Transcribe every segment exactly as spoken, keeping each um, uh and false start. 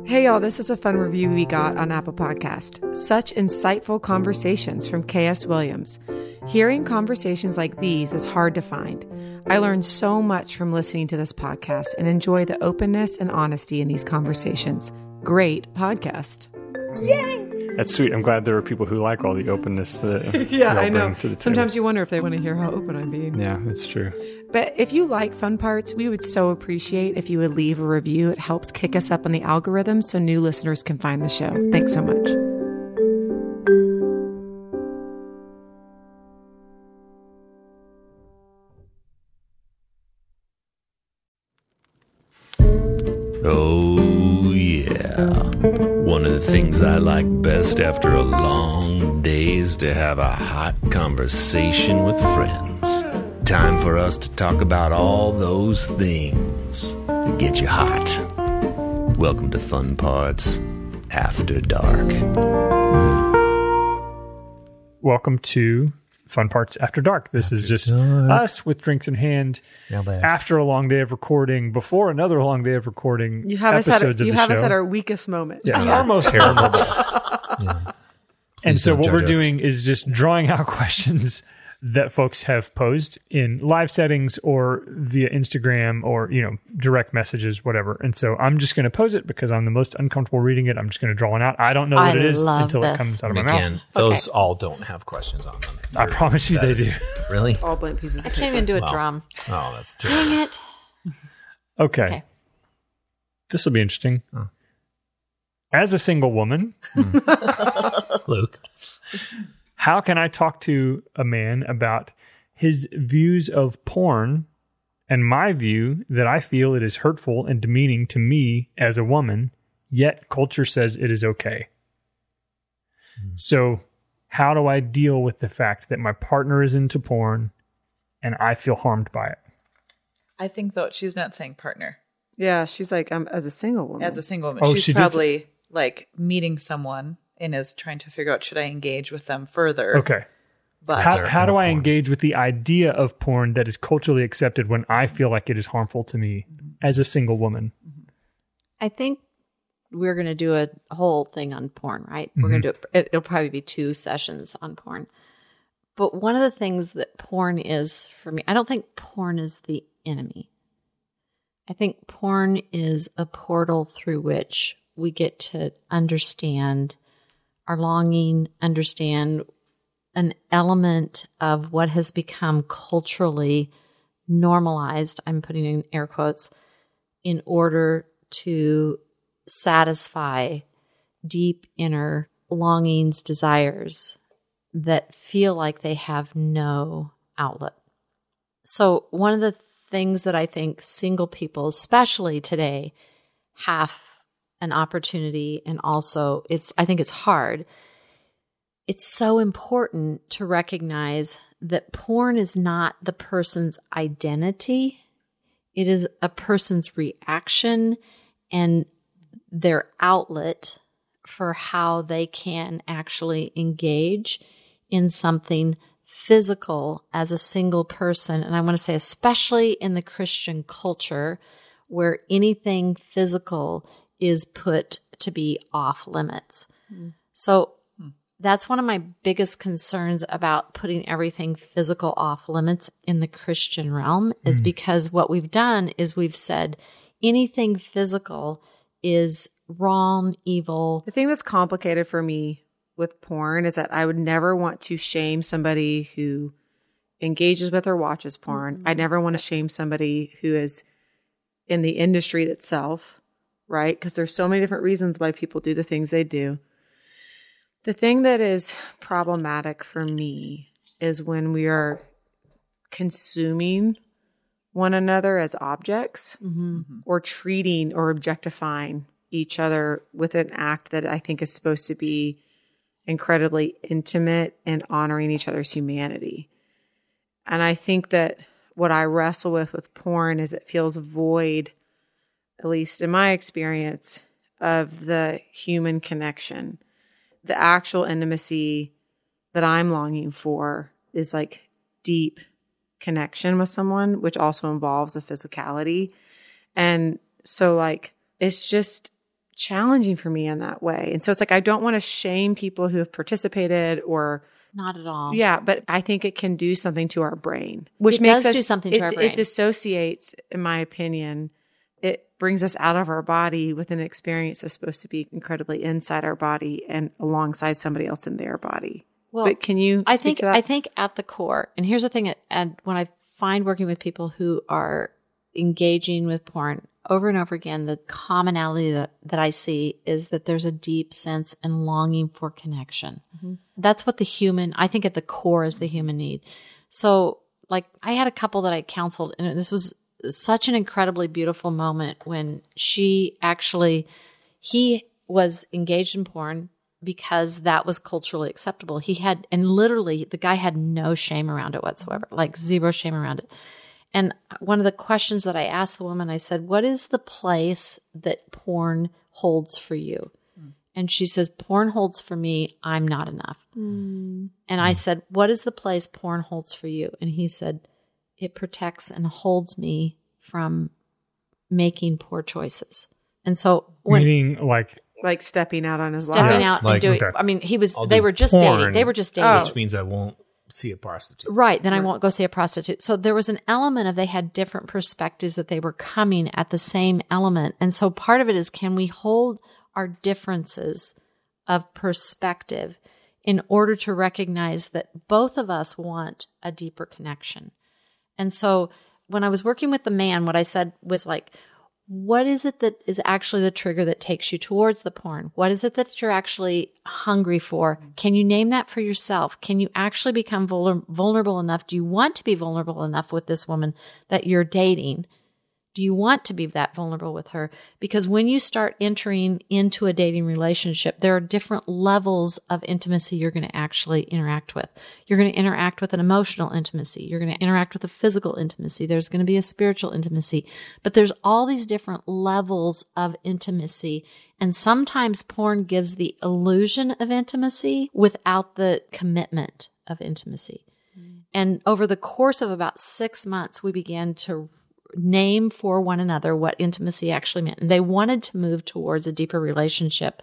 Hey y'all, this is a fun review we got on Apple Podcast. Such insightful conversations from K S Williams. Hearing conversations like these is hard to find. I learned so much from listening to this podcast and enjoy the openness and honesty in these conversations. Great podcast. Yay! That's sweet. I'm glad there are people who like all the openness that yeah, we all I know. bring to the table. Sometimes you wonder if they want to hear how open I'm being. Yeah, that's true. But if you like Fun Parts, we would so appreciate if you would leave a review. It helps kick us up on the algorithm so new listeners can find the show. Thanks so much. Oh, yeah. One of the things I like best after a long day is to have a hot conversation with friends. Time for us to talk about all those things that get you hot. Welcome to Fun Parts After Dark. Mm. Welcome to Fun Parts After Dark. This After is just dark. us with drinks in hand after a long day of recording, before another long day of recording. You have us at, episodes a, you of the have show. us at our weakest moment. Yeah, Yeah. our most vulnerable. Yeah. And Please so don't what we're judge us. doing is just drawing out questions that folks have posed in live settings or via Instagram or, you know, direct messages, whatever. And so I'm just going to pose it because I'm the most uncomfortable reading it. I'm just going to draw one out. I don't know what I it is love until this. it comes out of my Again, mouth. those all don't have questions on them. I They're- promise you that they is- do. Really? All blank pieces I of can't paper. even do a Wow. drum. Oh, that's terrible. Dang it. Okay. Okay. This will be interesting. Oh. As a single woman, Luke. how can I talk to a man about his views of porn and my view that I feel it is hurtful and demeaning to me as a woman, yet culture says it is okay? Hmm. So how do I deal with the fact that my partner is into porn and I feel harmed by it? I think, though, she's not saying partner. Yeah, she's like, I'm as a single woman. As a single woman, Oh, she's she did probably like meeting someone and is trying to figure out, should I engage with them further? Okay. But How, there how do I porn? engage with the idea of porn that is culturally accepted when I feel like it is harmful to me as a single woman? I think we're going to do a whole thing on porn, right? We're going to do it. It'll probably be two sessions on porn. But one of the things that porn is for me, I don't think porn is the enemy. I think porn is a portal through which we get to understand our longing, understand an element of what has become culturally normalized, I'm putting in air quotes, in order to satisfy deep inner longings, desires that feel like they have no outlet. So one of the things that I think single people, especially today, have an opportunity, and also it's, I think it's hard. It's so important to recognize that porn is not the person's identity. It is a person's reaction and their outlet for how they can actually engage in something physical as a single person. And I want to say, especially in the Christian culture, where anything physical is put to be off limits. Mm. So that's one of my biggest concerns about putting everything physical off limits in the Christian realm, is mm. because what we've done is we've said anything physical is wrong, evil. The thing that's complicated for me with porn is that I would never want to shame somebody who engages with or watches porn. Mm-hmm. I never want to shame somebody who is in the industry itself, right? Because there's so many different reasons why people do the things they do. The thing that is problematic for me is when we are consuming one another as objects, mm-hmm. or treating or objectifying each other with an act that I think is supposed to be incredibly intimate and honoring each other's humanity. And I think that what I wrestle with with porn is it feels void, at least in my experience, of the human connection. The actual intimacy that I'm longing for is like deep connection with someone, which also involves a physicality. And so like, it's just challenging for me in that way. And so it's like, I don't want to shame people who have participated or Not at all. yeah, but I think it can do something to our brain, which It makes does us do something to it, our brain. It dissociates, in my opinion. It brings us out of our body with an experience that's supposed to be incredibly inside our body and alongside somebody else in their body. Well, but can you I speak think to that? I think at the core, and here's the thing, and when I find working with people who are engaging with porn over and over again, the commonality that, that I see is that there's a deep sense and longing for connection. Mm-hmm. That's what the human, I think at the core is the human need. So like I had a couple that I counseled, and this was such an incredibly beautiful moment when she actually, he was engaged in porn because that was culturally acceptable. He had, and literally the guy had no shame around it whatsoever, like zero shame around it. And one of the questions that I asked the woman, I said, what is the place that porn holds for you? Mm. And she says, porn holds for me, I'm not enough. Mm. And I said, what is the place porn holds for you? And he said, it protects and holds me from making poor choices. And so when meaning like like stepping out on his life. stepping Yeah, out like, and doing, okay. I mean, he was, I'll they do were just porn. dating. They were just dating. Oh. Which means I won't see a prostitute. Right. Then I won't go see a prostitute. So there was an element of they had different perspectives that they were coming at the same element. And so part of it is, can we hold our differences of perspective in order to recognize that both of us want a deeper connection? And so when I was working with the man, what I said was like, what is it that is actually the trigger that takes you towards the porn? What is it that you're actually hungry for? Can you name that for yourself? Can you actually become vulner- vulnerable enough? Do you want to be vulnerable enough with this woman that you're dating? Do you want to be that vulnerable with her? Because when you start entering into a dating relationship, there are different levels of intimacy you're going to actually interact with. You're going to interact with an emotional intimacy. You're going to interact with a physical intimacy. There's going to be a spiritual intimacy. But there's all these different levels of intimacy. And sometimes porn gives the illusion of intimacy without the commitment of intimacy. Mm. And over the course of about six months, we began to name for one another what intimacy actually meant. And they wanted to move towards a deeper relationship.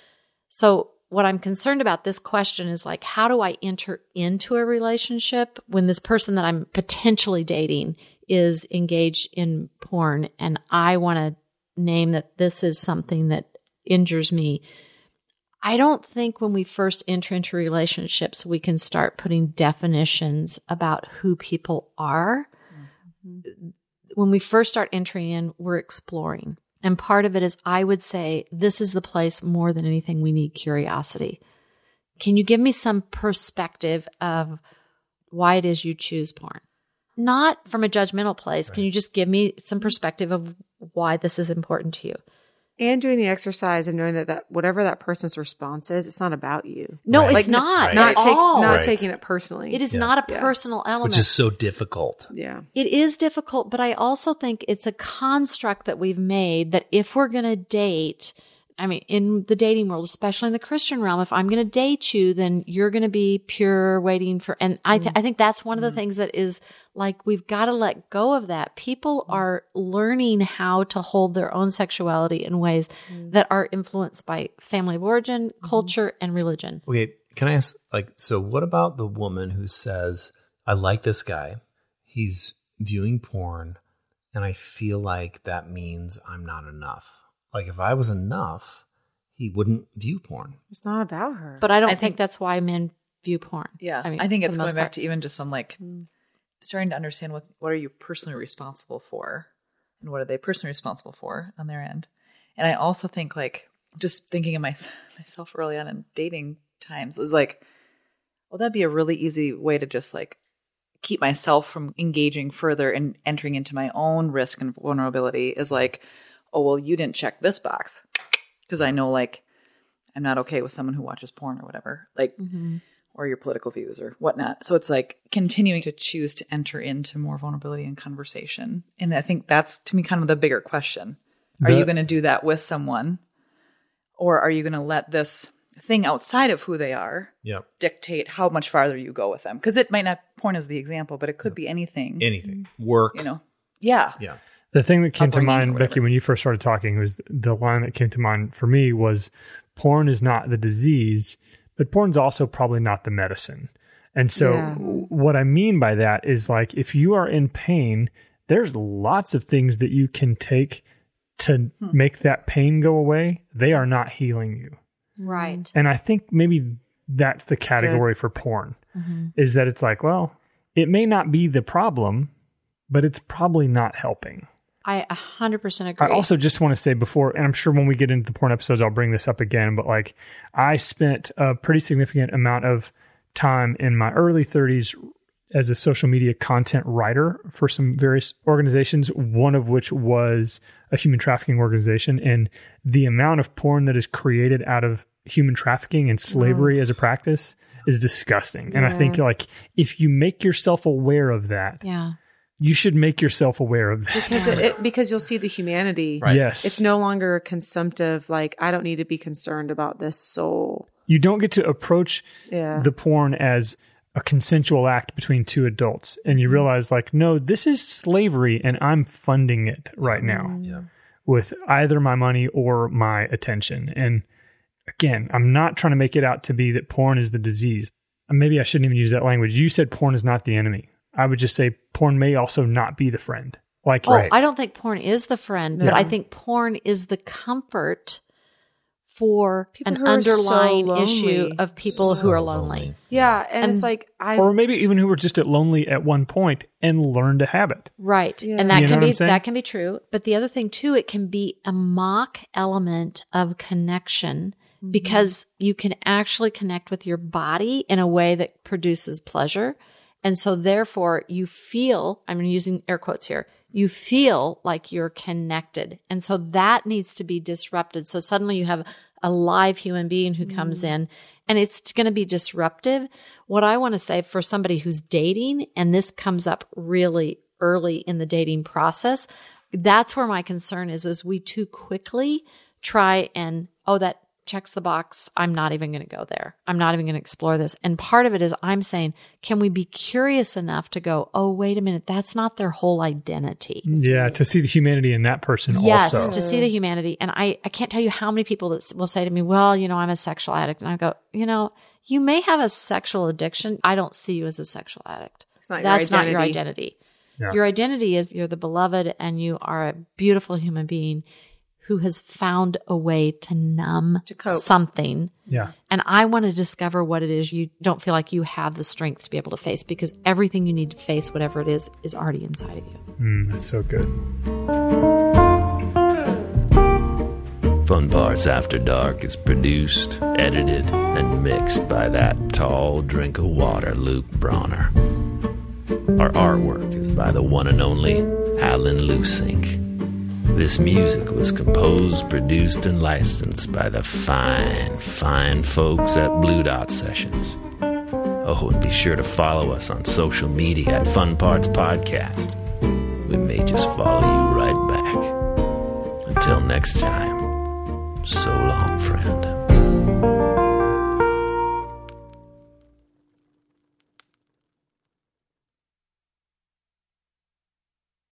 So what I'm concerned about this question is like, how do I enter into a relationship when this person that I'm potentially dating is engaged in porn and I want to name that this is something that injures me? I don't think when we first enter into relationships, we can start putting definitions about who people are. Mm-hmm. When we first start entering in, we're exploring. And part of it is, I would say, this is the place more than anything we need curiosity. Can you give me some perspective of why it is you choose porn? Not from a judgmental place. Right. Can you just give me some perspective of why this is important to you? And doing the exercise and knowing that, that whatever that person's response is, it's not about you. No, Right. it's Like, not. Right. Not, At take, all. not Right. taking it personally. It is Yeah. not a Yeah. personal element. Which is so difficult. Yeah. It is difficult, but I also think it's a construct that we've made that if we're going to date, I mean, in the dating world, especially in the Christian realm, if I'm going to date you, then you're going to be pure waiting for, and I, th- I think that's one of the Mm. things that is like, we've got to let go of that. People are learning how to hold their own sexuality in ways Mm. that are influenced by family of origin, culture, and religion. Okay, can I ask, like, so what about the woman who says, I like this guy, he's viewing porn, and I feel like that means I'm not enough? Like, if I was enough, he wouldn't view porn. It's not about her. But I don't I think, think- that's why men view porn. Yeah, I, mean, think for it's the most going back part. to even just some like starting to understand what what are you personally responsible for, and what are they personally responsible for on their end. And I also think like just thinking of my, myself early on in dating times is like, well, that'd be a really easy way to just like keep myself from engaging further and entering into my own risk and vulnerability. Is like, oh well, you didn't check this box because I know like I'm not okay with someone who watches porn or whatever. Like. Mm-hmm. Or your political views or whatnot. So it's like continuing to choose to enter into more vulnerability and conversation. And I think that's, to me, kind of the bigger question. Are you That's- going to do that with someone? Or are you going to let this thing outside of who they are Yep. dictate how much farther you go with them? Because it might not, porn is the example, but it could be anything. Anything. Work. You know? Yeah. Yeah. The thing that came to upbringing or mind, whatever. Becky, when you first started talking, was the line that came to mind for me was porn is not the disease, but porn's also probably not the medicine. And so Yeah. what I mean by that is like, if you are in pain, there's lots of things that you can take to make that pain go away. They are not healing you. Right. And I think maybe that's the category for porn, is that it's like, well, it may not be the problem, but it's probably not helping. I one hundred percent agree. I also just want to say before, and I'm sure when we get into the porn episodes, I'll bring this up again, but like I spent a pretty significant amount of time in my early thirties as a social media content writer for some various organizations, one of which was a human trafficking organization. And the amount of porn that is created out of human trafficking and slavery as a practice is disgusting. And I think like if you make yourself aware of that, yeah. you should make yourself aware of that. Because it, it, because you'll see the humanity. Right. Yes. It's no longer a consumptive, like, I don't need to be concerned about this soul. You don't get to approach Yeah. the porn as a consensual act between two adults. And you realize like, no, this is slavery and I'm funding it right now Yeah. with either my money or my attention. And again, I'm not trying to make it out to be that porn is the disease. Maybe I shouldn't even use that language. You said porn is not the enemy. I would just say porn may also not be the friend. Like, Oh, I don't think porn is the friend, but Yeah. I think porn is the comfort for People an who are so underlying lonely. issue of people who are lonely. Yeah. And, And- it's like, I, or maybe even who were just at lonely at one point and learned to have it. Right. Yeah. And that You know can what be I'm saying? that can be true. But the other thing too, it can be a mock element of connection because you can actually connect with your body in a way that produces pleasure. And so therefore you feel, I'm using air quotes here, you feel like you're connected. And so that needs to be disrupted. So suddenly you have a live human being who comes in and it's going to be disruptive. What I want to say for somebody who's dating, and this comes up really early in the dating process, that's where my concern is, is we too quickly try and, oh, that checks the box. I'm not even going to go there. I'm not even going to explore this. And part of it is I'm saying, can we be curious enough to go, oh, wait a minute, that's not their whole identity. Yeah, to see the humanity in that person Yes, also. to see the humanity. And I, I can't tell you how many people that s- will say to me, well, you know, I'm a sexual addict. And I go, you know, you may have a sexual addiction. I don't see you as a sexual addict. it's not That's your not your identity. identity. Yeah. Your identity is you're the beloved and you are a beautiful human being who has found a way to numb To cope. something. Yeah. And I want to discover what it is you don't feel like you have the strength to be able to face, because everything you need to face, whatever it is, is already inside of you. Mm, that's so good. Fun Parts After Dark is produced, edited, and mixed by that tall drink of water, Luke Bronner. Our artwork is by the one and only Alan Lusink. This music was composed, produced, and licensed by the fine, fine folks at Blue Dot Sessions. Oh, and be sure to follow us on social media at Fun Parts Podcast. We may just follow you right back. Until next time, so long.